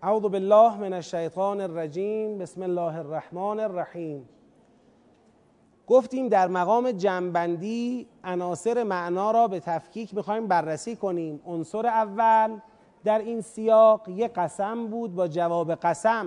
اعوذ بالله من الشیطان الرجیم. بسم الله الرحمن الرحیم. گفتیم در مقام جمع‌بندی عناصر معنا را به تفکیک میخوایم بررسی کنیم. عنصر اول در این سیاق یک قسم بود با جواب قسم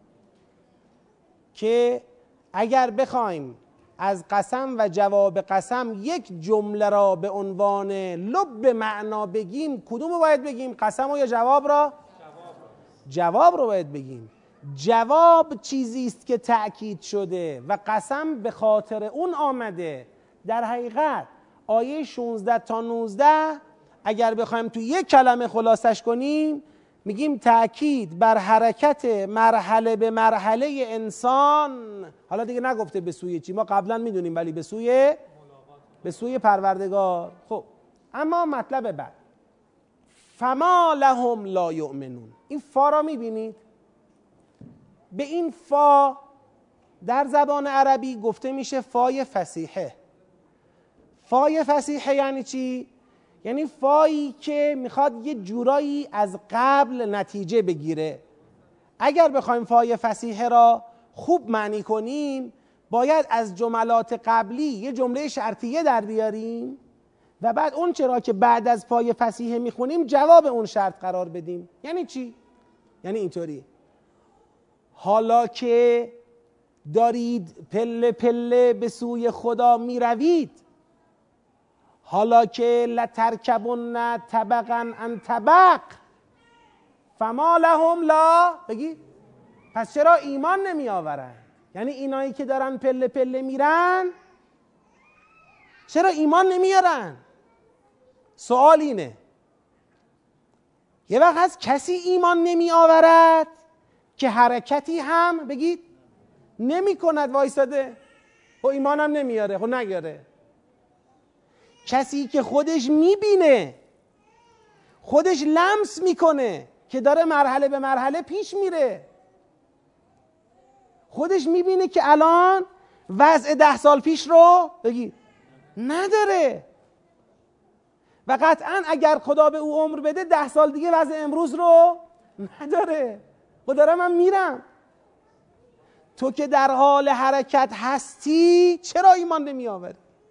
که اگر بخوایم از قسم و جواب قسم یک جمله را به عنوان لب معنا بگیم، کدوم رو باید بگیم؟ قسم و یا جواب را؟ جواب رو باید بگیم. جواب چیزی است که تأکید شده و قسم به خاطر اون آمده. در حقیقت آیه 16 تا 19 اگر بخوایم تو یک کلمه خلاصش کنیم میگیم تأکید بر حرکت مرحله به مرحله انسان. حالا دیگه نگفته به سوی چی، ما قبلا میدونیم، ولی به سوی پروردگار. خب اما مطلب بعد، فما لهم لا یؤمنون. این فا را میبینید؟ به این فا در زبان عربی گفته میشه فای فصیحه. فای فصیحه یعنی چی؟ یعنی فایی که میخواد یه جورایی از قبل نتیجه بگیره. اگر بخوایم فای فصیحه را خوب معنی کنیم باید از جملات قبلی یه جمله شرطیه در بیاریم و بعد اون چرا که بعد از فای فصیحه میخونیم جواب اون شرط قرار بدیم. یعنی چی؟ یعنی اینطوری: حالا که دارید پله پله به سوی خدا میروید، حالا که لترکبن طبقا عن طبق، فما لهم لا، بگید پس چرا ایمان نمی آورن؟ یعنی اینایی که دارن پله پله میرن چرا ایمان نمیارن؟ سوال اینه. یه وقت هست کسی ایمان نمی آورد که حرکتی هم بگید نمی کند، وایساده و ایمان هم نمیاره. خب نگاره. کسی که خودش میبینه، خودش لمس میکنه که داره مرحله به مرحله پیش میره، خودش میبینه که الان وضع 10 سال پیش رو بگید نداره و قطعا اگر خدا به او عمر بده 10 سال دیگه وضع امروز رو نداره. و دارم من میرم. تو که در حال حرکت هستی چرا ایمان نمی آوری؟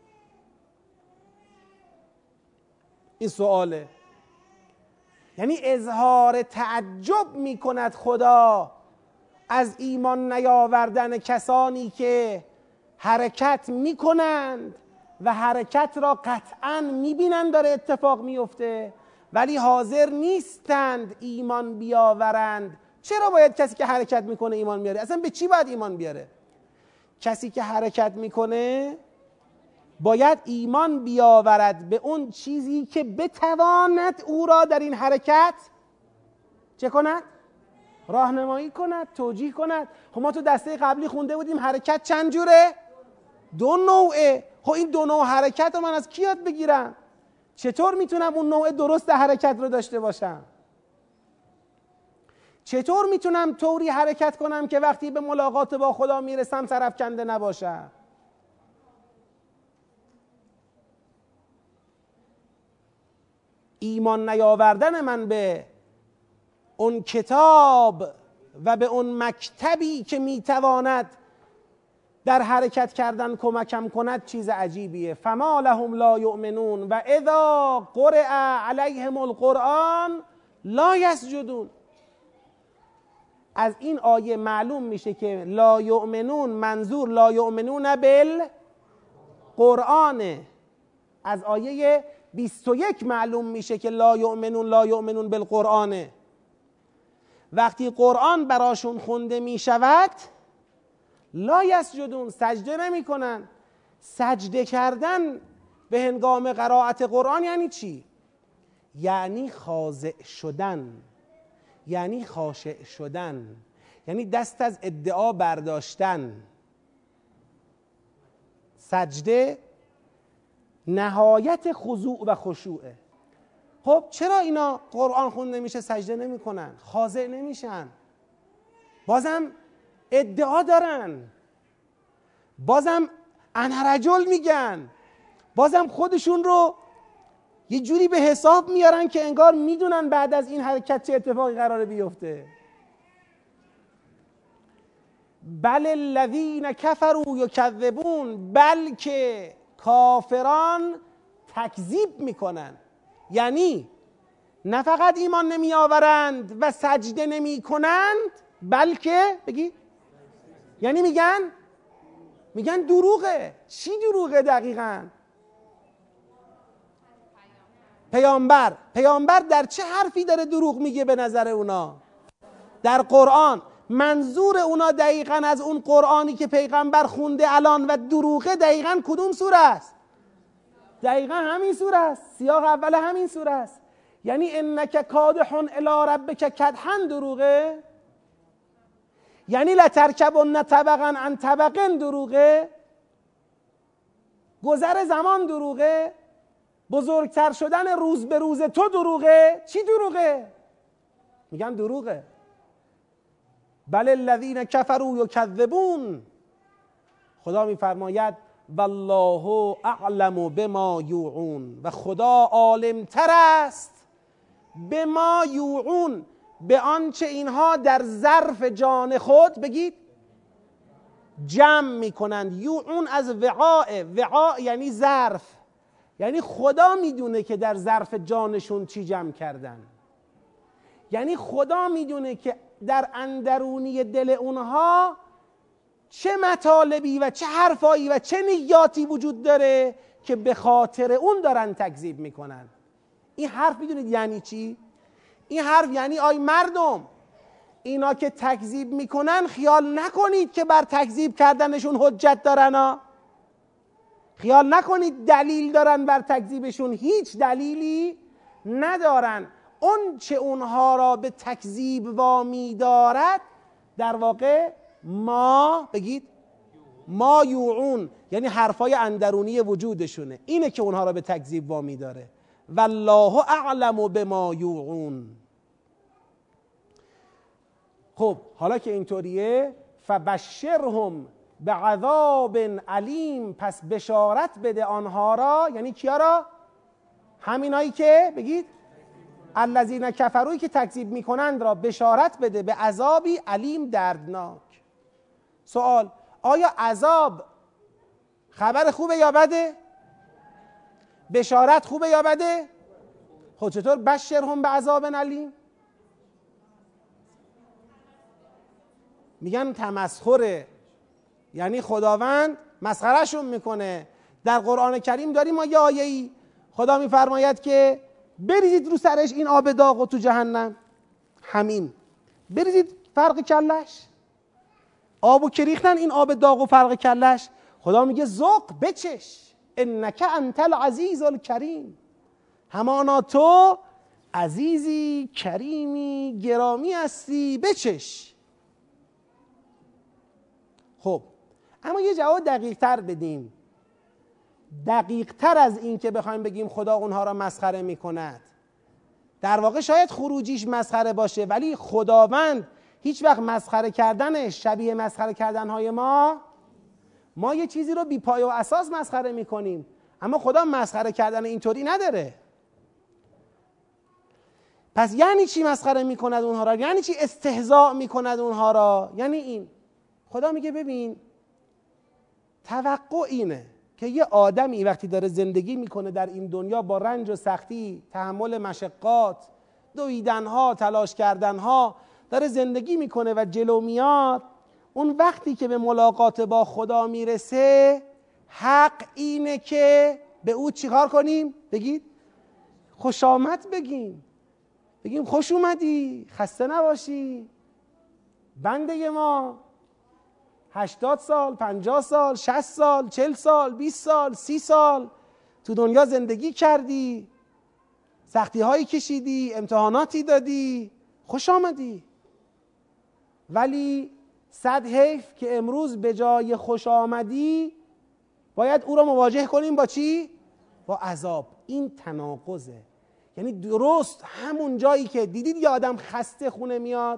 این سواله. یعنی اظهار تعجب می کند خدا از ایمان نیاوردن کسانی که حرکت می کنند و حرکت را قطعا می بینند داره اتفاق می افته ولی حاضر نیستند ایمان بیاورند. چرا باید کسی که حرکت میکنه ایمان بیاره؟ اصلا به چی باید ایمان بیاره؟ کسی که حرکت میکنه باید ایمان بیاورد به اون چیزی که بتواند او را در این حرکت چه کند؟ راهنمایی کند، توجیه کند. خب ما تو دسته قبلی خونده بودیم حرکت چند جوره؟ 2 نوعه. خب این 2 نوع حرکت رو من از کی یاد بگیرم؟ چطور میتونم اون نوع درست حرکت رو داشته باشم؟ چطور میتونم طوری حرکت کنم که وقتی به ملاقات با خدا میرسم سرفکنده نباشم؟ ایمان نیاوردن من به اون کتاب و به اون مکتبی که میتواند در حرکت کردن کمکم کند چیز عجیبیه. فما لهم لا یؤمنون و اذا قرئ علیهم القرآن لا یسجدون. از این آیه معلوم میشه که لا یؤمنون منظور لا یؤمنون بالقرآن. از آیه 21 معلوم میشه که لا یؤمنون بالقرآن. وقتی قرآن براشون خونده میشود لا یسجدون، سجده نمی کنن. سجده کردن به هنگام قرائت قرآن یعنی چی؟ یعنی خاضع شدن، یعنی خاشع شدن، یعنی دست از ادعا برداشتن. سجده نهایت خضوع و خشوعه. خب چرا اینا قرآن خونده میشه سجده نمی کنن، خاضع نمیشن؟ بازم ادعا دارن، بازم انرجل میگن، بازم خودشون رو یه جوری به حساب میارن که انگار میدونن بعد از این حرکت چه اتفاقی قراره بیفته. بل الذین کفروا یکذبون، بلکه کافران تکذیب میکنن. یعنی نه فقط ایمان نمی آورند و سجده نمی کنند، بلکه بگی یعنی میگن دروغه. چی دروغه دقیقاً؟ پیامبر در چه حرفی داره دروغ میگه به نظر اونا؟ در قرآن. منظور اونا دقیقاً از اون قرآنی که پیغمبر خونده الان و دروغه دقیقاً کدوم سوره است؟ دقیقاً همین سوره است. سیاق اول همین سوره است. یعنی انک کادح الی ربک کدحا دروغه؟ یعنی لترکبن طبقا عن طبق دروغه؟ گذر زمان دروغه؟ بزرگتر شدن روز به روز تو دروغه؟ چی دروغه؟ میگن دروغه. بل الذین کفروا یکذبون. خدا میفرماید والله اعلم بما یوعون، و خدا عالمتر است بما یوعون، به آنچه اینها در ظرف جان خود بگید جمع میکنند. یوعون از وعاء یعنی ظرف، یعنی خدا میدونه که در ظرف جانشون چی جمع کردن. یعنی خدا میدونه که در اندرونی دل اونها چه مطالبی و چه حرفایی و چه نیاتی وجود داره که به خاطر اون دارن تکذیب میکنن. این حرف میدونید یعنی چی؟ این حرف یعنی آی مردم، اینا که تکذیب میکنن خیال نکنید که بر تکذیب کردنشون حجت دارن ها. خیال نکنید دلیل دارن بر تکذیبشون، هیچ دلیلی ندارن. اون چه اونها را به تکذیب وامی دارد در واقع بگید ما یوعون، یعنی حرفای اندرونی وجودشونه، اینه که اونها را به تکذیب وامی داره. والله اعلم بما یوعون. خب حالا که اینطوریه، فبشرهم بعذاب علیم، پس بشارت بده آنها را. یعنی کیا را؟ همینایی که بگید الذین کفروی که تکذیب میکنند را بشارت بده به عذابی علیم دردناک. سوال: آیا عذاب خبر خوبه یا بده؟ بشارت خوبه یا بده؟ خب چطور بشرهم به عذاب علیم؟ میگن تمسخره، یعنی خداوند مسخرهشون میکنه. در قرآن کریم داریم ما یه آیه‌ای خدا میفرماید که بریزید رو سرش این آب داغ تو جهنم، همین بریزید فرق کلش، آبو که ریختن این آب داغ و فرق کلش، خدا میگه ذوق، بچش، انک انت العزیز الکریم، همانا تو عزیزی کریمی گرامی هستی، بچش. خب اما یه جواب دقیق تر بدیم، دقیق تر از این که بخوایم بگیم خدا اونها را مسخره میکند. در واقع شاید خروجیش مسخره باشه، ولی خداوند هیچ وقت مسخره کردنش شبیه مسخره کردنهای ما یه چیزی رو بی پایه و اساس مسخره میکنیم، اما خدا مسخره کردن اینطوری نداره. پس یعنی چی مسخره میکند اونها را؟ یعنی چی استهزاء میکند اونها را؟ یعنی این خدا میگه ببین، توقع اینه که یه آدمی وقتی داره زندگی میکنه در این دنیا با رنج و سختی، تحمل مشقات، دویدنها، تلاش کردنها، داره زندگی میکنه و جلو میاد، اون وقتی که به ملاقات با خدا میرسه، حق اینه که به او چیکار کنیم؟ بگید خوش آمد بگیم خوش اومدی، خسته نباشی، بنده ما 80 سال، 50 سال، 60 سال، 40 سال، 20 سال، 30 سال تو دنیا زندگی کردی، سختی هایی کشیدی، امتحاناتی دادی، خوش آمدی. ولی صد حیف که امروز به جای خوش آمدی باید او را مواجه کنیم با چی؟ با عذاب. این تناقضه. یعنی درست همون جایی که دیدید یه آدم خسته خونه میاد،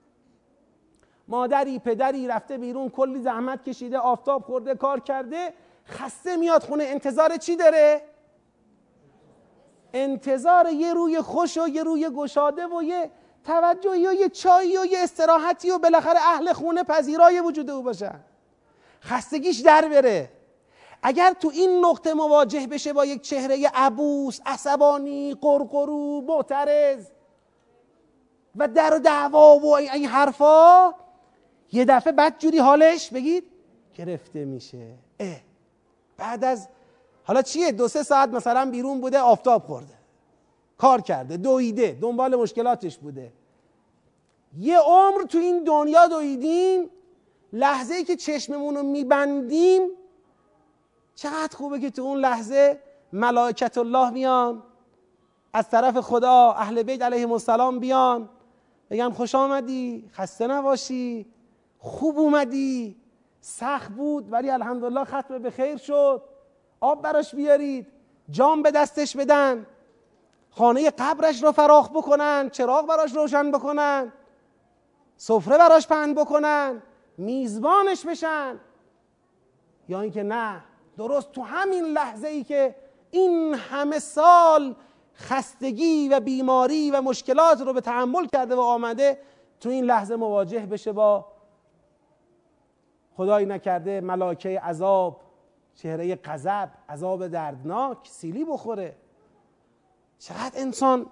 مادری پدری رفته بیرون کلی زحمت کشیده، آفتاب خورده، کار کرده، خسته میاد خونه، انتظار چی داره؟ انتظار یه روی خوش و یه روی گشاده و یه توجهی و یه چایی و یه استراحتی و بالاخره اهل خونه پذیرای وجود او باشن، خستگیش در بره. اگر تو این نقطه مواجه بشه با یک چهره عبوس، عصبانی، قرقرو، معترض و در و دعوا و این حرفا، یه دفعه بدجوری حالش بگید گرفته میشه. بعد از حالا چیه 2-3 ساعت مثلا بیرون بوده، آفتاب خورده، کار کرده، دویده، دنبال مشکلاتش بوده، یه عمر تو این دنیا دویدیم، لحظه ای که چشممون رو میبندیم چقدر خوبه که تو اون لحظه ملائکت الله بیان از طرف خدا، اهل بیت علیهم السلام بیان بگن خوش آمدی، خسته نباشی، خوب اومدی، سخت بود ولی الحمدلله ختم به خیر شد، آب براش بیارید، جام به دستش بدن، خانه قبرش رو فراخ بکنن، چراغ براش روشن بکنن، سفره براش پهن بکنن، میزبانش بشن. یا اینکه نه، درست تو همین لحظه ای که این همه سال خستگی و بیماری و مشکلات رو به تحمل کرده و آمده، تو این لحظه مواجه بشه با خدایی نکرده ملائکه عذاب، چهره غضب، عذاب دردناک، سیلی بخوره. چقدر انسان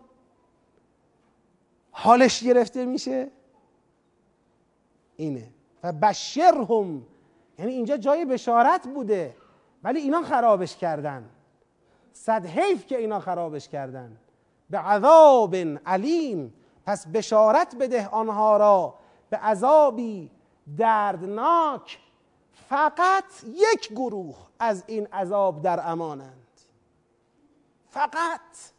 حالش گرفته میشه. اینه و بشرهم، یعنی اینجا جای بشارت بوده ولی اینا خرابش کردن. صد حیف که اینا خرابش کردن. به عذاب علیم، پس بشارت بده آنها را به عذابی دردناک. فقط یک گروه از این عذاب در امانند، فقط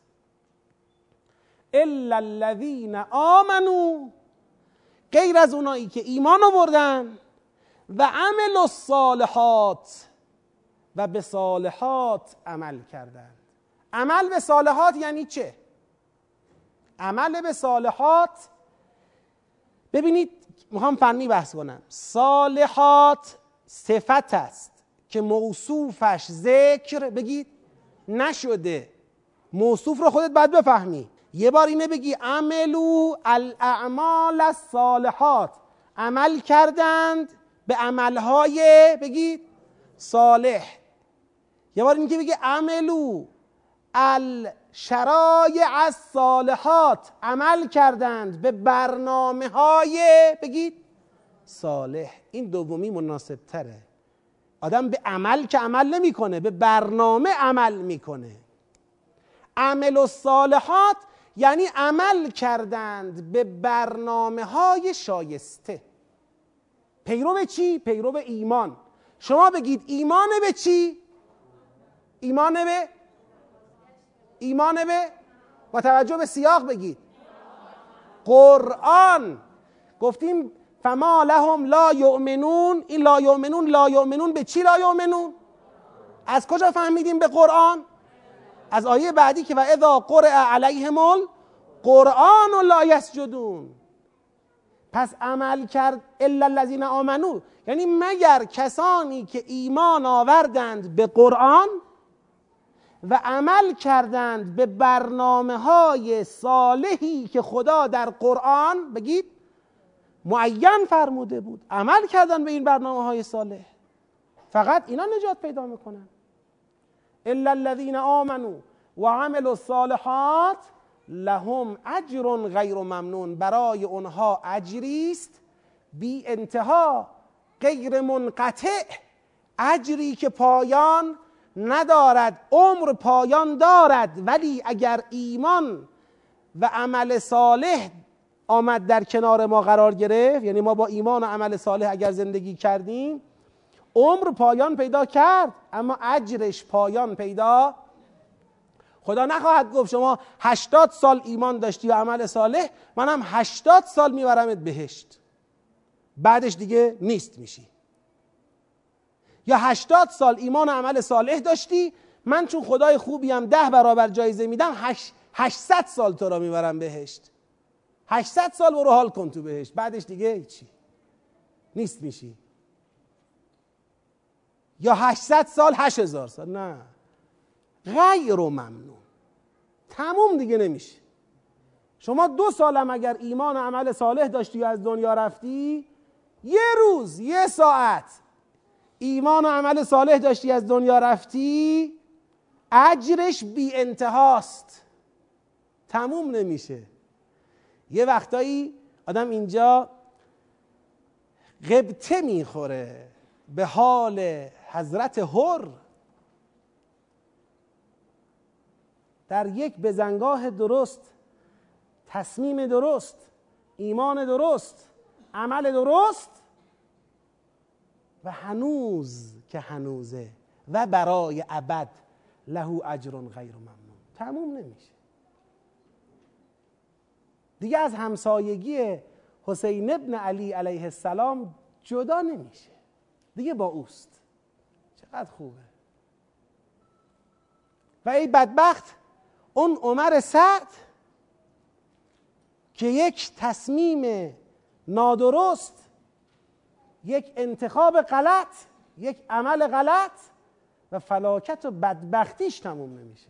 الا الذین آمنوا، غیر از اونایی که ایمان آوردن و عملوا الصالحات و به صالحات عمل کردند. عمل به صالحات یعنی چه؟ عمل به صالحات، ببینید میخوام فنی بحث کنم. صالحات صفت است که موصوفش ذکر بگید نشده. موصوف رو خودت باید بفهمی. یه بار اینه بگی عملو الاعمال الصالحات، عمل کردند به عملهای بگید صالح. یه بار اینه که بگی عملو الشرایع الصالحات، عمل کردند به برنامه های بگید صالح. این دومی مناسب تره. آدم به عمل که عمل نمی کنه، به برنامه عمل میکنه. عمل الصالحات یعنی عمل کردند به برنامه های شایسته. پیرو چی؟ پیرو ایمان. شما بگید ایمان به چی؟ ایمان به با توجه به سیاق بگید قرآن. گفتیم فما لهم لا یؤمنون. این لا یؤمنون به چی لا یؤمنون؟ از کجا فهمیدیم به قرآن؟ از آیه بعدی که و اذا قرئ علیهم القرآن لا یسجدون. پس عمل کرد الا الذین آمنو، یعنی مگر کسانی که ایمان آوردند به قرآن و عمل کردند به برنامه های صالحی که خدا در قرآن بگید معین فرموده بود، عمل کردن به این برنامه های صالح. فقط اینا نجات پیدا میکنن. الا الذین آمنوا و عملوا الصالحات لهم اجر غیر ممنون، برای اونها اجری است بی انتها، غیر منقطع، اجری که پایان ندارد. عمر پایان دارد ولی اگر ایمان و عمل صالح آمد در کنار ما قرار گرفت، یعنی ما با ایمان و عمل صالح اگر زندگی کردیم، عمر پایان پیدا کرد اما اجرش پایان پیدا. خدا نخواهد گفت شما 80 سال ایمان داشتی و عمل صالح، منم 80 سال میبرمت بهشت، بعدش دیگه نیست میشی. یا 80 سال ایمان و عمل صالح داشتی، من چون خدای خوبیم 10 برابر جایزه میدم، 800 سال تو را میبرم بهشت. 800 سال برو حال کن تو بهشت، بعدش دیگه هیچی نیست میشی. یا 800 سال 8000 سال، نه، غیر ممنون، تموم دیگه نمیشه. شما 2 سالم اگر ایمان و عمل صالح داشتی و از دنیا رفتی، 1 روز 1 ساعت ایمان و عمل صالح داشتی از دنیا رفتی، اجرش بی انتهاست، تموم نمیشه. یه وقتایی آدم اینجا غبطه میخوره به حال حضرت حر در یک بزنگاه درست، تصمیم درست، ایمان درست، عمل درست و هنوز که هنوزه و برای ابد له اجر غیر ممنون، تموم نمیشه. دیگه از همسایگی حسین ابن علی علیه السلام جدا نمیشه، دیگه با اوست. چقدر خوبه. و ای بدبخت اون عمر سعد که یک تصمیم نادرست، یک انتخاب غلط، یک عمل غلط و فلاکت و بدبختیش تموم نمیشه.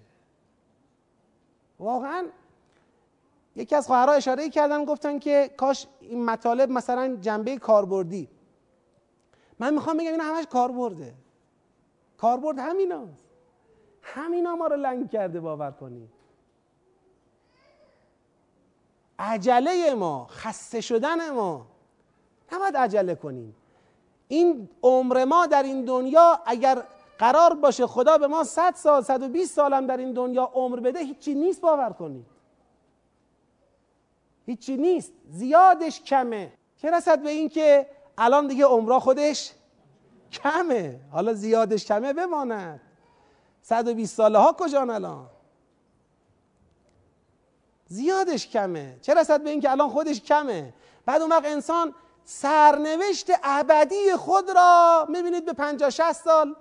واقعا یکی از خواهرها اشاره کردن، گفتن که کاش این مطالب مثلا جنبه کاربردی. من میخوام بگم اینا همش کاربرده. کاربرد همیناست. همینا ما رو لنگ کرده، باور کنید. عجله ما، خسته شدن ما، نباید عجله کنیم. این عمر ما در این دنیا اگر قرار باشه خدا به ما 100 سال 120 سال هم در این دنیا عمر بده، هیچی نیست، باور کنید. هیچی نیست، زیادش کمه. چه رسد به این که الان دیگه عمرها خودش کمه، حالا زیادش کمه بماند. 120 ساله ها کجان الان؟ زیادش کمه. چه رسد به این که الان خودش کمه. بعد اون وقت انسان سرنوشت ابدی خود را میبینید به 50-60 سال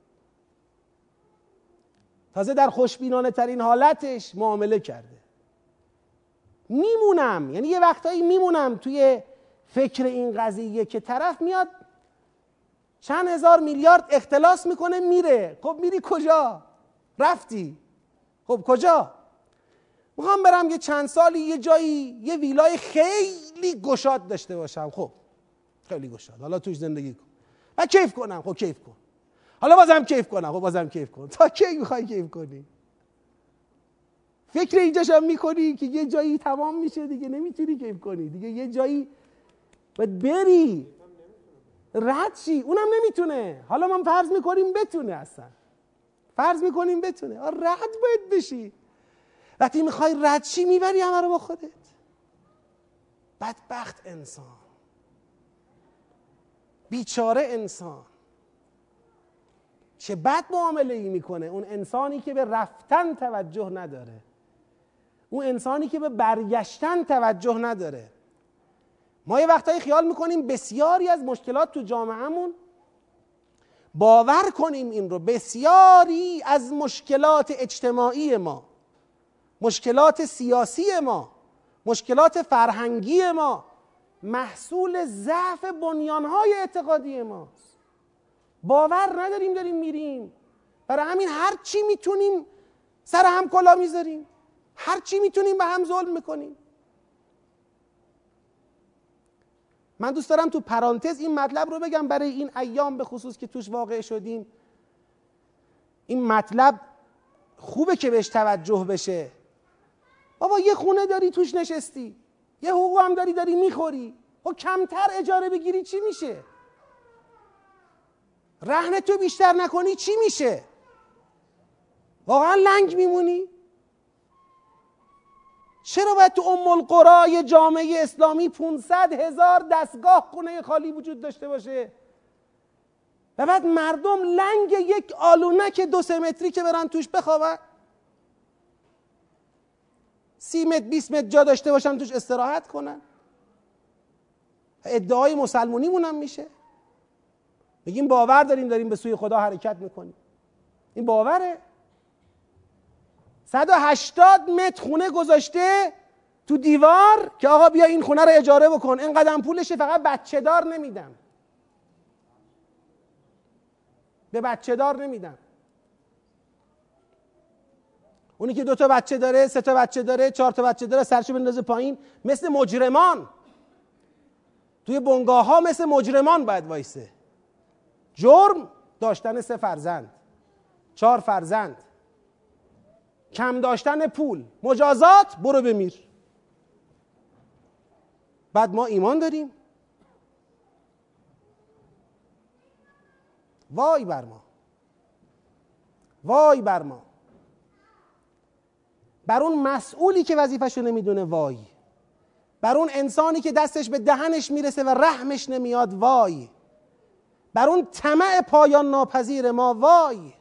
تازه در خوشبینانه ترین حالتش معامله کرده. میمونم، یعنی یه وقتایی میمونم توی فکر این قضیه که طرف میاد چند هزار میلیارد اختلاس میکنه میره. خب میری کجا؟ رفتی. خب کجا؟ میخوام برم یه چند سالی یه جایی یه ویلای خیلی گشاد داشته باشم. خب خیلی گشاد، حالا توش زندگی کن و کیف کنم. خب کیف کن. حالا بازم کیف کنم. خب بازم کیف کن. تا کی میخوای کیف کنی؟ فکر اینجاشم میکنی که یه جایی تمام میشه دیگه نمیتونی کیف کنی دیگه، یه جایی باید بری رد شی. اونم نمیتونه. حالا ما فرض میکنیم بتونه، اصلا فرض میکنیم بتونه. رد باید بشی. وقتی میخوای رد شی میبری همه رو با خودت. بدبخت انسان، بیچاره انسان، چه بد معامله ای میکنه. اون انسانی که به رفتن توجه نداره، اون انسانی که به برگشتن توجه نداره. ما یه وقتایی خیال میکنیم بسیاری از مشکلات تو جامعهمون، باور کنیم این رو، بسیاری از مشکلات اجتماعی ما، مشکلات سیاسی ما، مشکلات فرهنگی ما، محصول ضعف بنیانهای اعتقادی ماست. باور نداریم داریم میریم. برای همین هر چی میتونیم سر هم کلا میذاریم، هر چی میتونیم به هم ظلم میکنیم. من دوست دارم تو پرانتز این مطلب رو بگم برای این ایام به خصوص که توش واقع شدیم. این مطلب خوبه که بهش توجه بشه. بابا یه خونه داری توش نشستی، یه حقوق هم داری میخوری، خب کمتر اجاره بگیری چی میشه؟ رهن تو بیشتر نکنی چی میشه؟ واقعا لنگ میمونی؟ چرا باید تو ام القری جامعه اسلامی 500,000 دستگاه خونه خالی وجود داشته باشه و بعد مردم لنگ یک آلونک 2-3 متری که برن توش بخوابن؟ 30 متر 20 متر جا داشته باشن توش استراحت کنن؟ ادعای مسلمونیمون هم میشه. بگیم باور داریم به سوی خدا حرکت میکنیم. این باوره. 180 متر خونه گذاشته تو دیوار که آقا بیا این خونه رو اجاره بکن، اینقدر پولشه، فقط بچه دار نمیدم، به بچه دار نمیدم. اونی که 2 تا بچه داره، 3 تا بچه داره، 4 تا بچه داره، سرشو بندازه پایین، مثل مجرمان توی بنگاه ها مثل مجرمان باید وایسه. جرم داشتن 3 فرزند، 4 فرزند، کم داشتن پول. مجازات برو بمیر. بعد ما ایمان داریم. وای بر ما، وای بر ما، بر اون مسئولی که وظیفه‌شو نمیدونه وای، بر اون انسانی که دستش به دهنش میرسه و رحمش نمیاد وای، بر اون طمع پایان ناپذیر ما وای.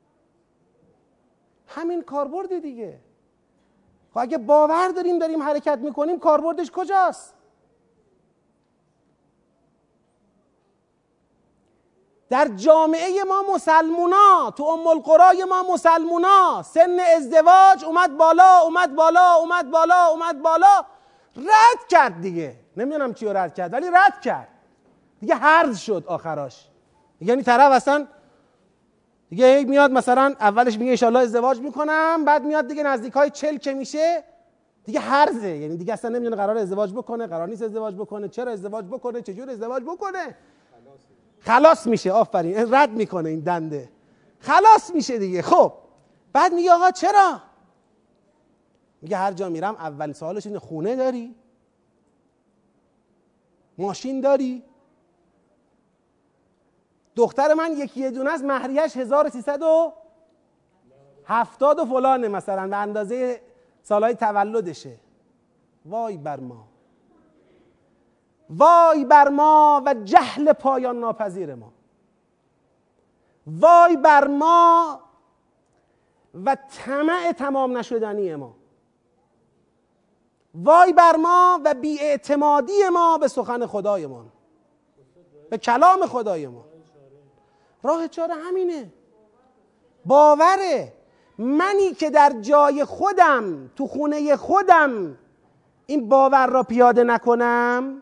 همین کاربرد دیگه. خب اگه باور داریم حرکت میکنیم، کاربردش کجاست؟ در جامعه ما مسلمونا، تو ام القرای ما مسلمونا، سن ازدواج اومد بالا اومد بالا اومد بالا اومد بالا، رد کرد دیگه. نمیدونم چی رو رد کرد، ولی رد کرد دیگه، هرز شد آخراش. یعنی طرف اصلا دیگه میاد مثلا اولش میگه انشالله ازدواج میکنم، بعد میاد دیگه نزدیکای 40 که میشه دیگه هرزه. یعنی دیگه اصلا نمیدونه قرار ازدواج بکنه، قرار نیست ازدواج بکنه، چرا ازدواج بکنه، چجور ازدواج بکنه. خلاص میشه. آفرین، رد میکنه این دنده، خلاص میشه دیگه. خب بعد میگه آقا چرا؟ میگه هر جا میرم اول سوالش اینه خونه داری؟ ماشین داری؟ دختر من یکی دونه است، مهریه‌اش 1370 و فلانه مثلا، به اندازه سالهای تولدشه. وای بر ما، وای بر ما و جهل پایان ناپذیر ما، وای بر ما و طمع تمام نشدنی ما، وای بر ما و بی‌اعتمادی ما به سخن خدایمان، به کلام خدای ما. راه چاره همینه، باوره. منی که در جای خودم، تو خونه خودم این باور را پیاده نکنم،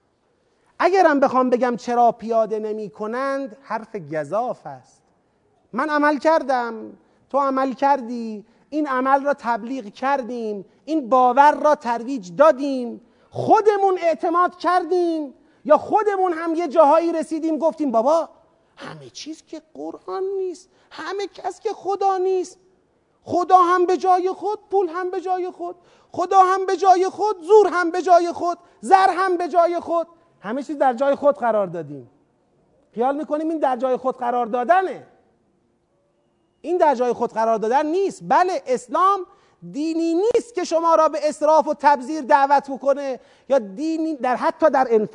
اگرم بخوام بگم چرا پیاده نمی کنند، حرف گزاف است. من عمل کردم، تو عمل کردی، این عمل را تبلیغ کردیم، این باور را ترویج دادیم، خودمون اعتماد کردیم، یا خودمون هم یه جاهایی رسیدیم گفتیم بابا همه چیز که قرآن نیست، همه کس که خدا نیست، خدا هم به جای خود، پول هم به جای خود، خدا هم به جای خود، زور هم به جای خود، زر هم به جای خود، همه چیز در جای خود قرار دادیم. خیال میکنیم این در جای خود قرار دادنه. این در جای خود قرار دادن نیست. بله، اسلام دینی نیست که شما را به اسراف و تبذیر دعوت بکنه، یا دینی حتی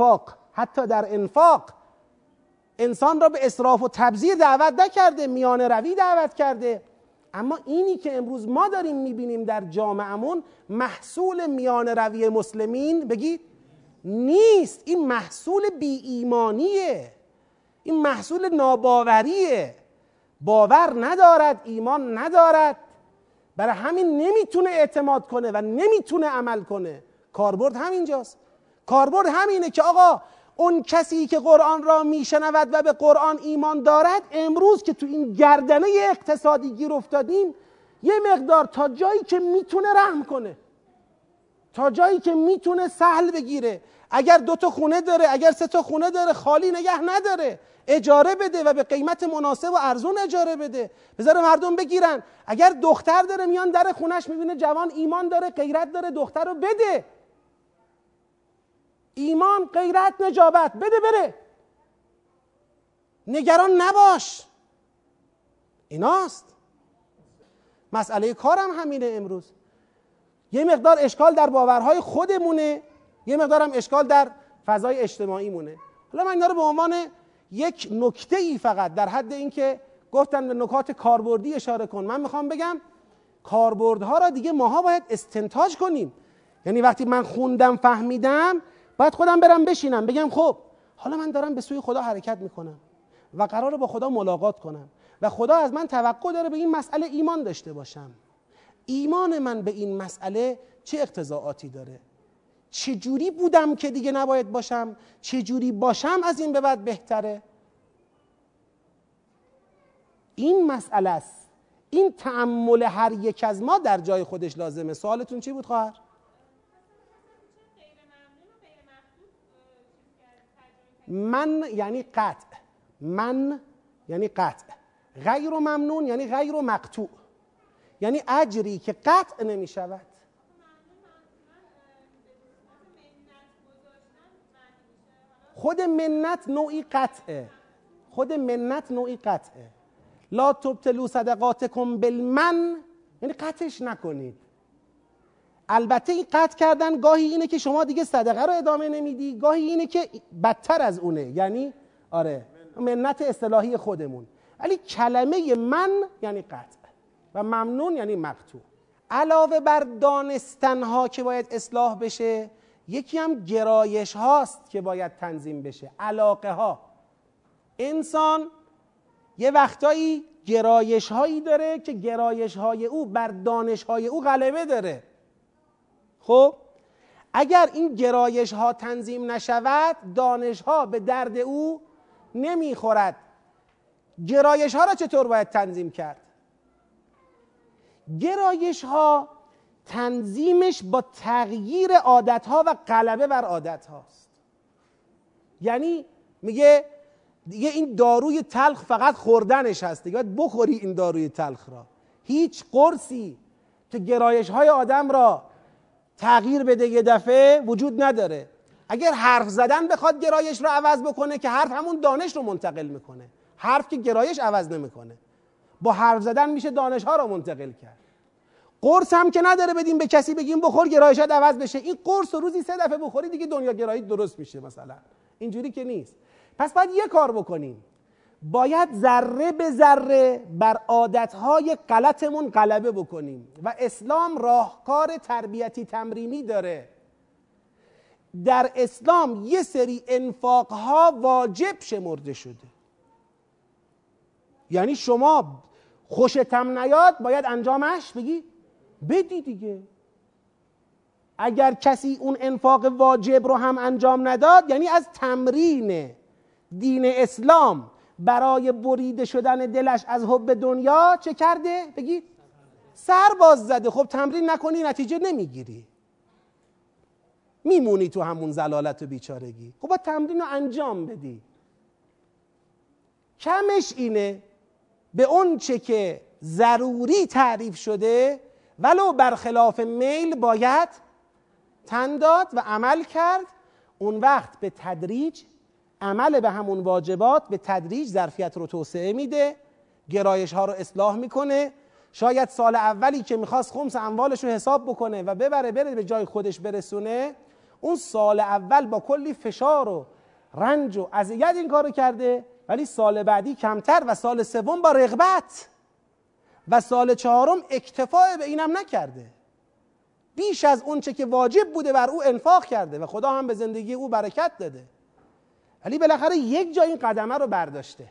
در انفاق انسان را به اسراف و تبذیر دعوت نکرده، میانه روی دعوت کرده. اما اینی که امروز ما داریم میبینیم در جامعهمون محصول میانه روی مسلمین بگید نیست. این محصول بی ایمانیه، این محصول ناباوریه. باور ندارد، ایمان ندارد، برای همین نمیتونه اعتماد کنه و نمیتونه عمل کنه. کاربرد همینجاست. کاربرد همینه که آقا اون کسی که قرآن را میشنود و به قرآن ایمان دارد، امروز که تو این گردنه اقتصادی گیر افتادیم، یه مقدار تا جایی که میتونه رحم کنه، تا جایی که میتونه سهل بگیره. اگر 2 تا خونه داره، اگر 3 تا خونه داره، خالی نگه نداره، اجاره بده و به قیمت مناسب و ارزون اجاره بده، بذاره مردم بگیرن. اگر دختر داره، میان در خونش میبینه جوان ایمان داره، غیرت داره، دختر رو بده. ایمان، غیرت، نجابت، بده بره، نگران نباش. ایناست. مسئله کارم همینه. امروز یه مقدار اشکال در باورهای خودمونه، یه مقدار هم اشکال در فضای اجتماعی مونه. حالا من اینا رو به عنوان یک نکته ای فقط در حد این که گفتن به نکات کاربردی اشاره کن، من میخوام بگم کاربردها را دیگه ماها باید استنتاج کنیم. یعنی وقتی من خوندم فهمیدم، باید خودم برم بشینم بگم خب حالا من دارم به سوی خدا حرکت میکنم و قراره با خدا ملاقات کنم و خدا از من توقع داره به این مسئله ایمان داشته باشم. ایمان من به این مسئله چه اقتضاعاتی داره؟ چه جوری بودم که دیگه نباید باشم؟ چه جوری باشم از این به بعد بهتره؟ این مسئله است. این تأمل هر یک از ما در جای خودش لازمه. سوالتون چی بود خواهر؟ من یعنی قطع، من یعنی قطع، غیر ممنون یعنی غیر مقطوع، یعنی اجری که قطع نمی شود. خود منت نوعی قطعه، خود منت نوعی قطعه. لا تبطلوا صدقاتکم بالمن یعنی قطعش نکنید. البته این قطع کردن گاهی اینه که شما دیگه صدقه رو ادامه نمیدی، گاهی اینه که بدتر از اونه، یعنی آره منت اصطلاحی خودمون. ولی کلمه من یعنی قطع و ممنون یعنی مقطوع. علاوه بر دانستن ها که باید اصلاح بشه، یکی هم گرایش هاست که باید تنظیم بشه، علاقه ها. انسان یه وقتایی گرایش هایی داره که گرایش های او بر دانش های او غلبه داره. خب اگر این گرایش ها تنظیم نشود، دانش ها به درد او نمیخورد. گرایش ها را چطور باید تنظیم کرد؟ گرایش ها تنظیمش با تغییر عادت ها و غلبه بر عادت هاست. یعنی میگه دیگه این داروی تلخ فقط خوردنش هست، دیگه باید بخوری این داروی تلخ را. هیچ قرصی که گرایش های آدم را تغییر بده یه دفعه وجود نداره. اگر حرف زدن بخواد گرایش رو عوض بکنه، که حرف همون دانش رو منتقل میکنه، حرف که گرایش عوض نمیکنه، با حرف زدن میشه دانش ها رو منتقل کرد. قرص هم که نداره بدیم به کسی بگیم بخور گرایشات عوض بشه. این قرص رو روزی 3 دفعه بخوری دیگه دنیا گرایی درست میشه مثلا. اینجوری که نیست. پس باید یه کار بکنیم، باید ذره به ذره بر عادتهای غلطمون غلبه بکنیم و اسلام راهکار تربیتی تمرینی داره. در اسلام یه سری انفاقها واجب شمرده شده، یعنی شما خوشتم نیاد باید انجامش بگی بدی دیگه. اگر کسی اون انفاق واجب رو هم انجام نداد، یعنی از تمرین دین اسلام برای بریده شدن دلش از حب دنیا چه کرده؟ بگید سر باز زده. خب تمرین نکنی نتیجه نمیگیری، میمونی تو همون ضلالت و بیچارگی. خب با تمرین رو انجام بدی. کمش اینه به اون چه که ضروری تعریف شده ولو برخلاف میل باید تن داد و عمل کرد. اون وقت به تدریج عمل به همون واجبات به تدریج ظرفیت رو توسعه میده، گرایش ها رو اصلاح میکنه. شاید سال اولی که میخواست خمس اموالش رو حساب بکنه و بره به جای خودش برسونه، اون سال اول با کلی فشار و رنج و اذیت این کارو کرده، ولی سال بعدی کمتر و سال سوم با رغبت و سال چهارم اکتفا به اینم نکرده، بیش از اون چه که واجب بوده بر او انفاق کرده و خدا هم به زندگی او برکت داده، ولی بالاخره یک جا این قدمه رو برداشته.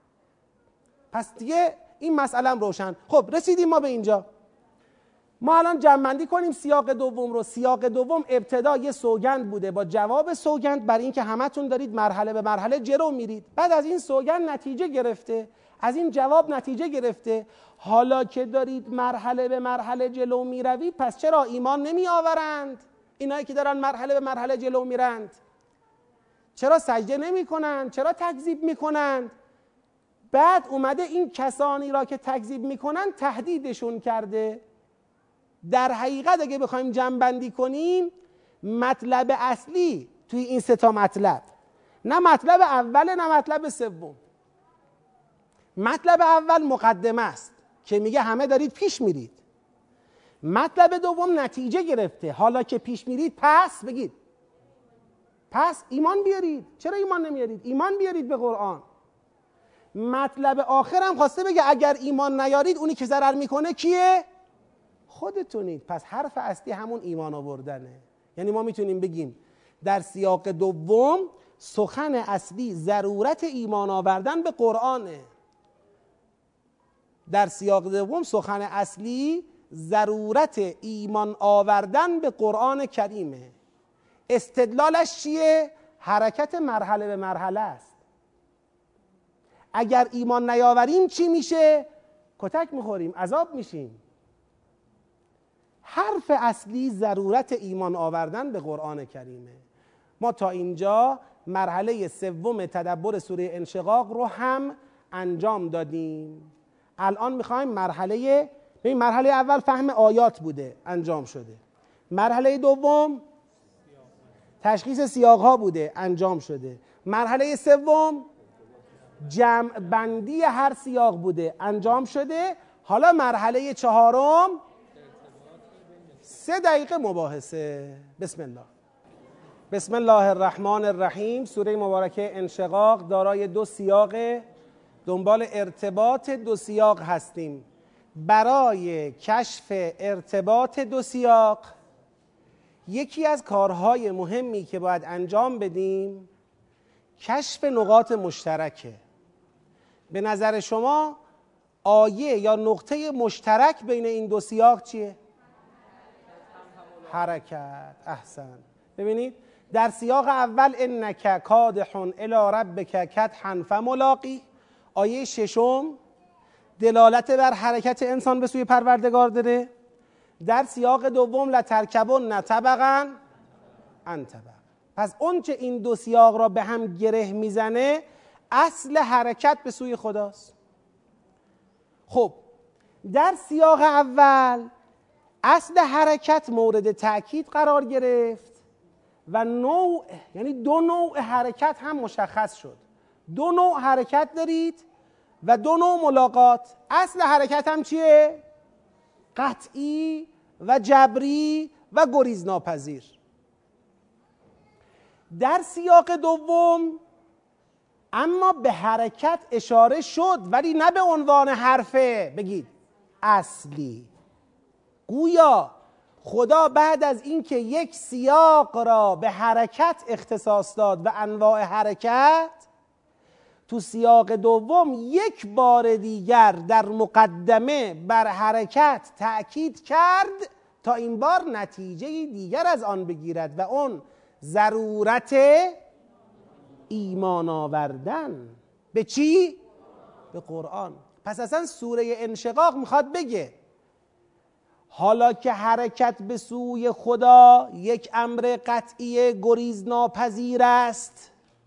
پس دیگه این مسئله هم روشن. خب رسیدیم ما به اینجا. ما الان جمع‌بندی کنیم سیاق دوم رو. سیاق دوم ابتدا یه سوگند بوده با جواب سوگند، برای اینکه همتون دارید مرحله به مرحله جلو میرید. بعد از این سوگند نتیجه گرفته، از این جواب نتیجه گرفته. حالا که دارید مرحله به مرحله جلو میروید، پس چرا ایمان نمی آورند؟ اینایی که دارن مرحله به مرحله جلو میرند چرا سجده نمی کنند؟ چرا تکذیب می کنند؟ بعد اومده این کسانی را که تکذیب می کنند تهدیدشون کرده. در حقیقت اگه بخوایم جمع‌بندی کنیم، مطلب اصلی توی این 3 مطلب، نه مطلب اول نه مطلب سوم. مطلب اول مقدمه است که میگه همه دارید پیش میرید. مطلب دوم نتیجه گرفته، حالا که پیش میرید پس بگید پس ایمان بیارید. چرا ایمان نمیارید؟ ایمان بیارید به قرآن. مطلب آخر هم خواسته بگه اگر ایمان نیارید اونی که ضرر میکنه کیه؟ خودتونید. پس حرف اصلی همون ایمان آوردنه. یعنی ما میتونیم بگیم در سیاق دوم سخن اصلی ضرورت ایمان آوردن به قرآنه. در سیاق دوم سخن اصلی ضرورت ایمان آوردن به قرآن کریمه. استدلالش چیه؟ حرکت مرحله به مرحله است. اگر ایمان نیاوریم چی میشه؟ کتک میخوریم، عذاب میشیم. حرف اصلی ضرورت ایمان آوردن به قرآن کریمه. ما تا اینجا مرحله سوم تدبر سوره انشقاق رو هم انجام دادیم. الان میخوایم مرحله اول فهم آیات بوده، انجام شده. مرحله دوم تشخیص سیاقها بوده، انجام شده. مرحله سوم جمع بندی هر سیاق بوده، انجام شده. حالا مرحله چهارم 3 دقیقه مباحثه. بسم الله. بسم الله الرحمن الرحیم. سوره مبارکه انشقاق دارای 2 سیاق، دنبال ارتباط 2 سیاق هستیم. برای کشف ارتباط 2 سیاق یکی از کارهای مهمی که باید انجام بدیم کشف نقاط مشترکه. به نظر شما آیه یا نقطه مشترک بین این 2 سیاق چیه؟ حرکت. احسن. ببینید در سیاق اول انک کادح الی ربک کدحا فملاقی، آیه 6 دلالت بر حرکت انسان به سوی پروردگار داره. در سیاق دوم لترکبن طبقا عن طبق. پس اون چه این 2 سیاق را به هم گره میزنه اصل حرکت به سوی خداست. خب در سیاق اول اصل حرکت مورد تأکید قرار گرفت و نوع، یعنی 2 نوع حرکت هم مشخص شد. 2 نوع حرکت دارید و 2 نوع ملاقات. اصل حرکت هم چیه؟ قطعی و جبری و گریزناپذیر. در سیاق دوم اما به حرکت اشاره شد ولی نه به عنوان حرفه بگید اصلی. گویا خدا بعد از اینکه یک سیاق را به حرکت اختصاص داد و انواع حرکت، تو سیاق دوم یک بار دیگر در مقدمه بر حرکت تأکید کرد تا این بار نتیجه دیگر از آن بگیرد و اون ضرورت ایمان آوردن به چی؟ به قرآن. پس اصلا سوره انشقاق میخواد بگه حالا که حرکت به سوی خدا یک امر قطعی گریز ناپذیر است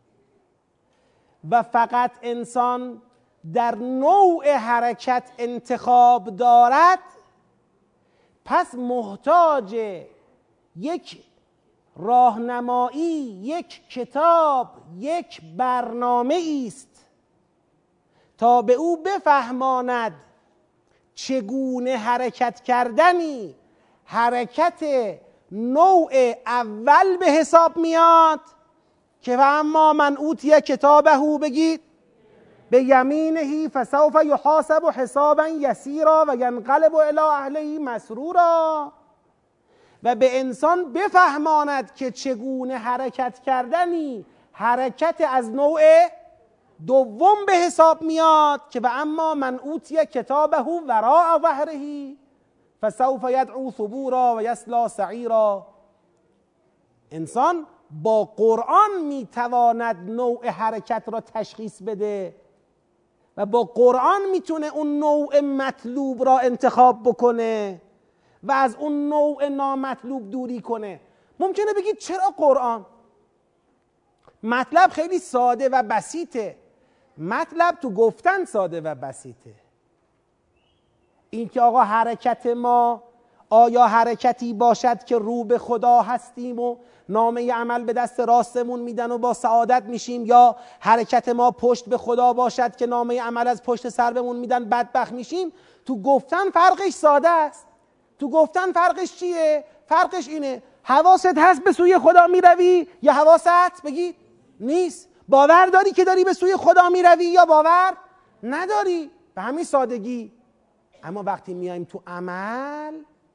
و فقط انسان در نوع حرکت انتخاب دارد، پس محتاج یک راهنمایی، یک کتاب، یک برنامه است تا به او بفهماند چگونه حرکت کردنی حرکت نوع اول به حساب میاد که و اما من اوتی کتابه بگید به یمینه فسوف یحاسب حسابا یسیرا و ینقلب الی اهله مسرورا، و به انسان بفهماند که چگونه حرکت کردنی حرکت از نوع دوم به حساب میاد که و اما من اوتی کتابه وراء ظهره فسوف یدعو ثبورا و یصلی سعیرا. انسان با قرآن میتواند نوع حرکت را تشخیص بده و با قرآن میتونه اون نوع مطلوب را انتخاب بکنه و از اون نوع نامطلوب دوری کنه. ممکنه بگید چرا قرآن؟ مطلب خیلی ساده و بسیطه. مطلب تو گفتن ساده و بسیطه. این که آقا حرکت ما آیا حرکتی باشد که رو به خدا هستیم و نامه عمل به دست راستمون میدن و با سعادت میشیم، یا حرکت ما پشت به خدا باشد که نامه عمل از پشت سر بمون میدن بدبخت میشیم، تو گفتن فرقش ساده است. تو گفتن فرقش چیه؟ فرقش اینه حواست هست به سوی خدا میروی یا حواست بگید نیست. باور داری که داری به سوی خدا میروی یا باور نداری، به همین سادگی. اما وقتی میایم تو عمل،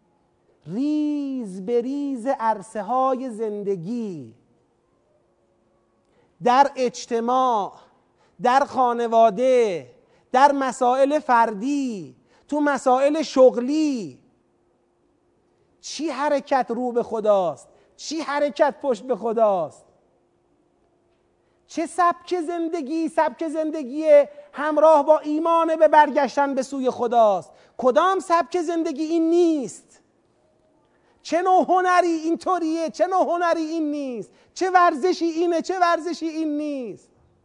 ریز به ریز عرصه های زندگی، در اجتماع، در خانواده، در مسائل فردی، تو مسائل شغلی، چی حرکت رو به خداست، چی حرکت پشت به خداست، چه سبک زندگی همراه با ایمان به برگشتن به سوی خداست. کدام سبک زندگی این نیست؟ چه نوع هنری اینطوریه، چه نوع هنری این نیست، چه ورزشی اینه، چه ورزشی این نیست،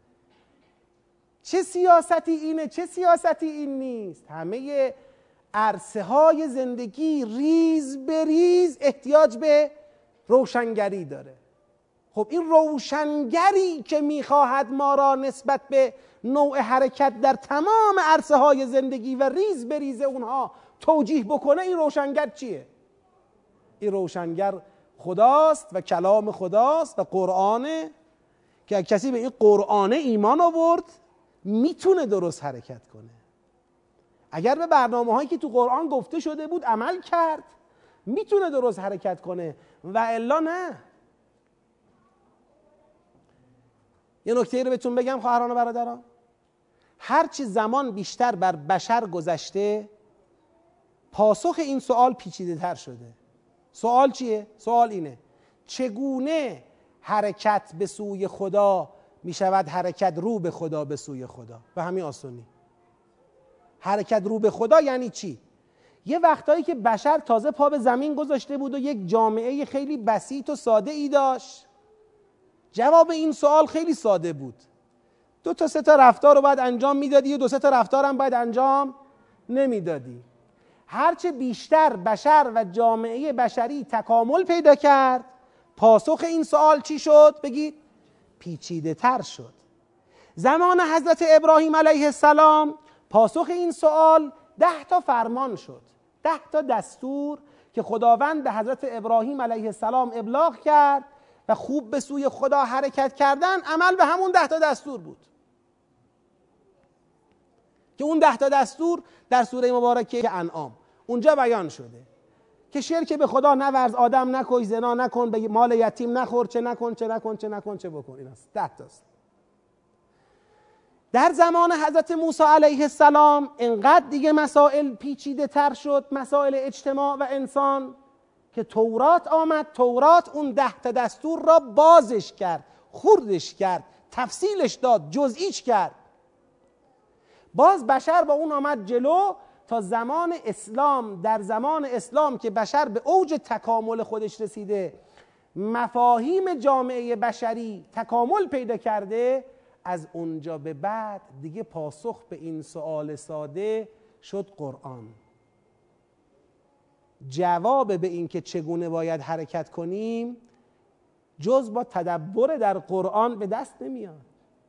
چه سیاستی اینه، چه سیاستی این نیست. همه عرصه های زندگی ریز به ریز احتیاج به روشنگری داره. خب این روشنگری که میخواهد ما را نسبت به نوع حرکت در تمام عرصه های زندگی و ریز به ریز اونها توجیه بکنه، این روشنگر چیه؟ این روشنگر خداست و کلام خداست و قرآنه که کسی به این قرآن ایمان آورد میتونه درست حرکت کنه. اگر به برنامه هایی که تو قرآن گفته شده بود عمل کرد میتونه درست حرکت کنه و الا نه. یه نکته رو بهتون بگم خواهران و برادران، هرچی زمان بیشتر بر بشر گذشته پاسخ این سوال پیچیده تر شده. سوال چیه؟ سوال اینه: چگونه حرکت به سوی خدا می شود حرکت رو به خدا، به سوی خدا؟ به همین آسونی. حرکت رو به خدا یعنی چی؟ یه وقتایی که بشر تازه پا به زمین گذاشته بود و یک جامعه خیلی بسیط و ساده ای داشت، جواب این سوال خیلی ساده بود: 2 تا 3 تا رفتار رو باید انجام میدادی و 2 3 تا رفتار هم باید انجام نمیدادی. هرچه بیشتر بشر و جامعه بشری تکامل پیدا کرد، پاسخ این سوال چی شد؟ بگید. پیچیده تر شد. زمان حضرت ابراهیم علیه السلام پاسخ این سوال 10 تا فرمان شد، 10 تا دستور که خداوند به حضرت ابراهیم علیه السلام ابلاغ کرد و خوب به سوی خدا حرکت کردن عمل به همون 10 تا دستور بود که اون 10 تا دستور در سوره مبارکه انعام اونجا بیان شده که شرک به خدا نورز، آدم نکش، زنا نکن، به مال یتیم نخور، چه نکن چه نکن چه نکن چه بکن. این است 10 تاست. در زمان حضرت موسی علیه السلام انقدر دیگه مسائل پیچیده تر شد، مسائل اجتماع و انسان، که تورات آمد. تورات اون 10 تا دستور را بازش کرد، خردش کرد، تفصیلش داد، جزئیش کرد. باز بشر با اون آمد جلو تا زمان اسلام. در زمان اسلام که بشر به اوج تکامل خودش رسیده، مفاهیم جامعه بشری تکامل پیدا کرده، از اونجا به بعد دیگه پاسخ به این سوال ساده شد قرآن. جواب به این که چگونه باید حرکت کنیم جز با تدبر در قرآن به دست نمیاد.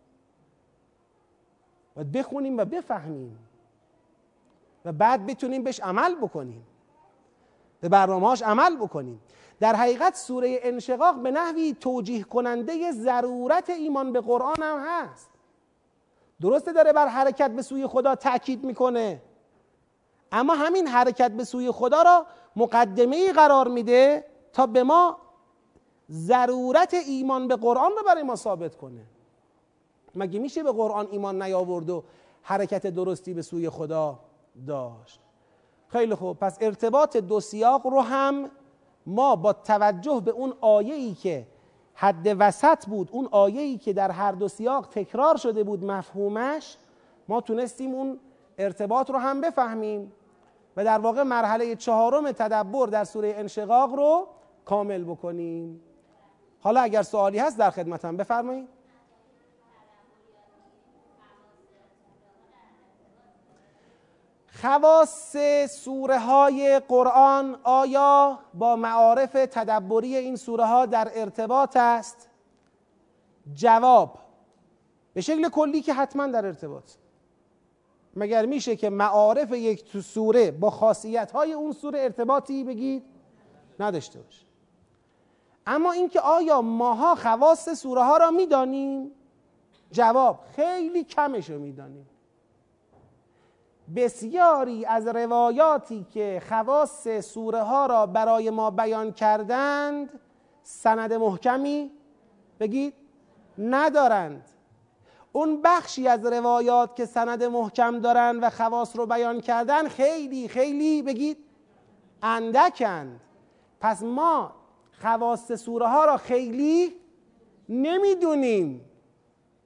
باید بخونیم و بفهمیم و بعد بتونیم بهش عمل بکنیم، به برنامه‌هاش عمل بکنیم. در حقیقت سوره انشقاق به نحوی توجیه کننده ضرورت ایمان به قرآن هم هست. درسته داره بر حرکت به سوی خدا تأکید میکنه، اما همین حرکت به سوی خدا را مقدمه‌ای قرار میده تا به ما ضرورت ایمان به قرآن رو برای ما ثابت کنه. مگه میشه به قرآن ایمان نیاورد و حرکت درستی به سوی خدا داشت؟ خیلی خوب، پس ارتباط 2 سیاق رو هم ما با توجه به اون آیه‌ای که حد وسط بود، اون آیه‌ای که در هر 2 سیاق تکرار شده بود مفهومش، ما تونستیم اون ارتباط رو هم بفهمیم و در واقع مرحله 4 تدبر در سوره انشقاق رو کامل بکنیم. حالا اگر سوالی هست در خدمتم، بفرمایید. خواص سوره های قرآن آیا با معارف تدبری این سوره ها در ارتباط است؟ جواب: به شکل کلی که حتما در ارتباط. مگر میشه که معارف یک سوره با خاصیت های اون سوره ارتباطی بگید نداشته باشه؟ اما اینکه آیا ماها خواص سوره ها را میدانیم؟ جواب: خیلی کمش رو میدانیم. بسیاری از روایاتی که خواص سوره ها را برای ما بیان کردند سند محکمی بگید ندارند. اون بخشی از روایات که سند محکم دارند و خواص رو بیان کردن خیلی خیلی بگید اندکند. پس ما خواص سوره ها را خیلی نمیدونیم.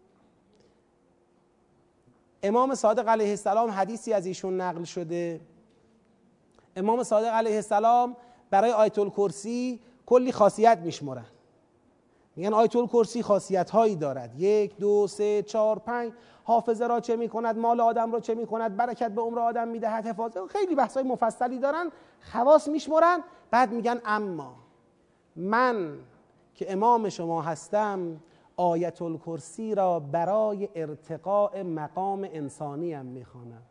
امام صادق علیه السلام حدیثی از ایشون نقل شده. امام صادق علیه السلام برای آیت الکرسی کلی خاصیت میشمرن. میگن آیت الکرسی خاصیت هایی دارد، 1 2 3 4 5، حافظه را چه میکند، مال آدم را چه میکند، برکت به عمر آدم میدهد، حفاظت، خیلی بحث های مفصلی دارن، خواص میشمرن. بعد میگن اما من که امام شما هستم آیت الکرسی را برای ارتقاء مقام انسانیم میخوانم.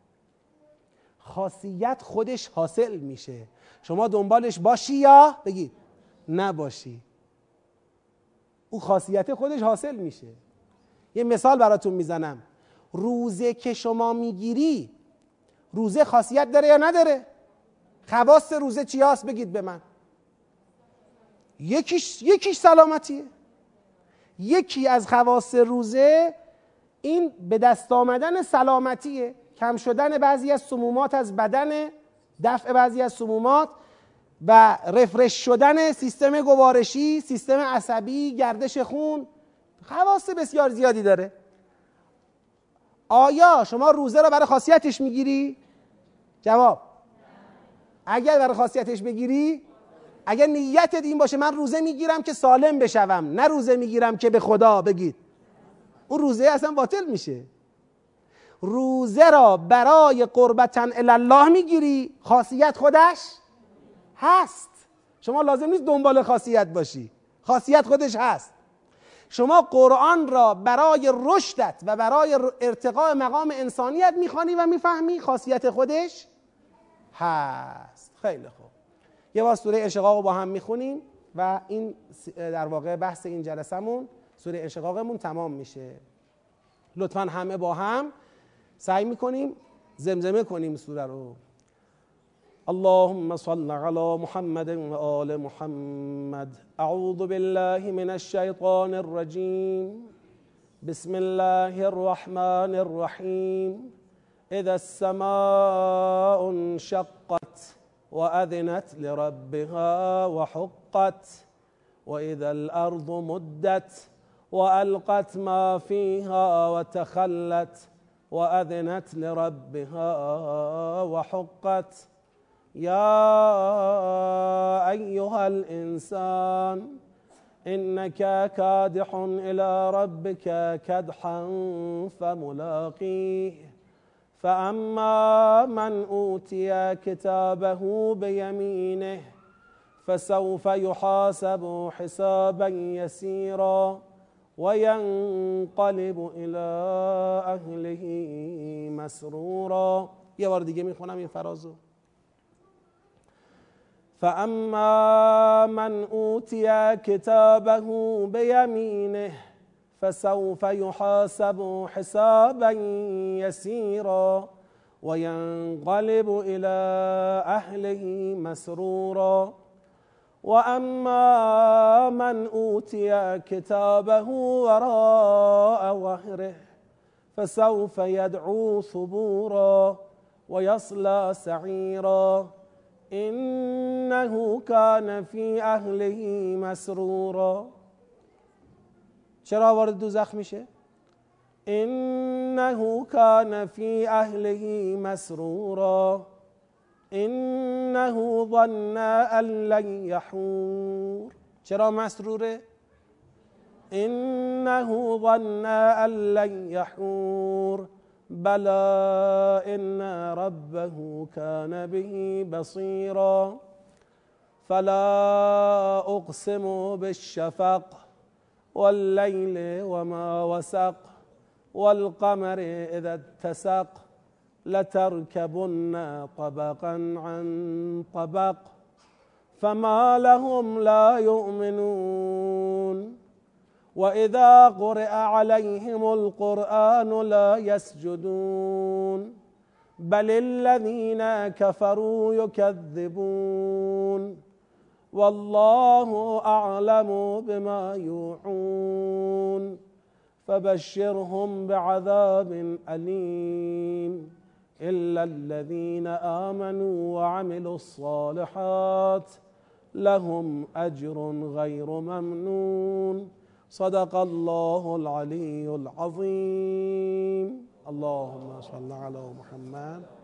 خاصیت خودش حاصل میشه، شما دنبالش باشی یا بگید نباشی، اون خاصیت خودش حاصل میشه. یه مثال براتون میزنم. روزه که شما میگیری، روزه خاصیت داره یا نداره؟ خواص روزه چی هست بگید به من. یکیش سلامتیه. یکی از خواص روزه این به دست آمدن سلامتیه، کم شدن بعضی از سمومات از بدن، دفع بعضی از سمومات و رفرش شدن سیستم گوارشی، سیستم عصبی، گردش خون، خواص بسیار زیادی داره. آیا شما روزه را برای خاصیتش میگیری؟ جواب: اگر برای خاصیتش بگیری، اگر نیتت این باشه من روزه میگیرم که سالم بشوم، نه روزه میگیرم که به خدا بگید، اون روزه اصلا باطل میشه. روزه را برای قربتن الله میگیری، خاصیت خودش هست، شما لازم نیست دنبال خاصیت باشی، خاصیت خودش هست. شما قرآن را برای رشدت و برای ارتقاء مقام انسانیت میخوانی و میفهمی، خاصیت خودش هست. خیلی خوب، یه بار سوره انشقاق رو با هم میخونیم و این در واقع بحث این جلسمون، سوره انشقاقمون تمام میشه. لطفاً همه با هم سعی میکنیم زمزمه کنیم سوره رو. اللهم صل على محمد و آل محمد. اعوذ بالله من الشیطان الرجیم. بسم الله الرحمن الرحیم. اذا السماء انشقت وأذنت لربها وحقت وإذا الأرض مدت وألقت ما فيها وتخلت وأذنت لربها وحقت يا أيها الإنسان إنك كادح إلى ربك كدحا فملاقيه فأما من أوتي كتابه بيمينه فسوف يحاسب حسابا يسيرا وينقلب إلى أهله مسرورا. یه بار دیگه میخونم این فرازو. فأما من أوتي كتابه بيمينه فسوف يحاسب حسابا يسيرا وينقلب إلى أهله مسرورا وأما من أوتي كتابه وراء ظهره فسوف يدعو ثبورا ويصلى سعيرا إنه كان في أهله مسرورا. چرا وارد دوزخ میشه؟ انه کان فی اهله مسرورا انه ظن ان لن یحور. چرا مسروره؟ انه ظن ان لن یحور بلا ان ربه کان به بصیرا فلا اقسم بالشفق والليل وما وسق والقمر إذا اتسق لتركبن طبقا عن طبق فما لهم لا يؤمنون وإذا قرئ عليهم القرآن لا يسجدون بل الذين كفروا يكذبون والله أعلم بما يوعون فبشرهم بعذاب أليم إلا الذين آمنوا وعملوا الصالحات لهم أجر غير ممنون صدق الله العلي العظيم. اللهم صل علی محمد.